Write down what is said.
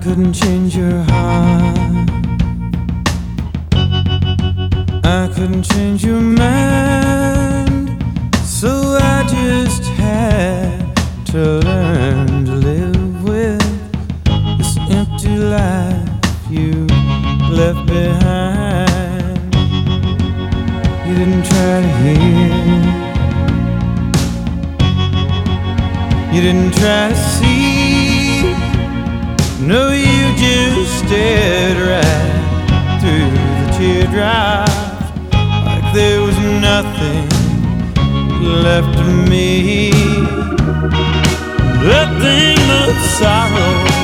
couldn't change your heart, I couldn't change your mind, so I just had to learn to live with this empty life you left behind. You didn't try to hear, you didn't try to see, no, you just stared right through the teardrops like there was nothing left of me. Nothing but sorrow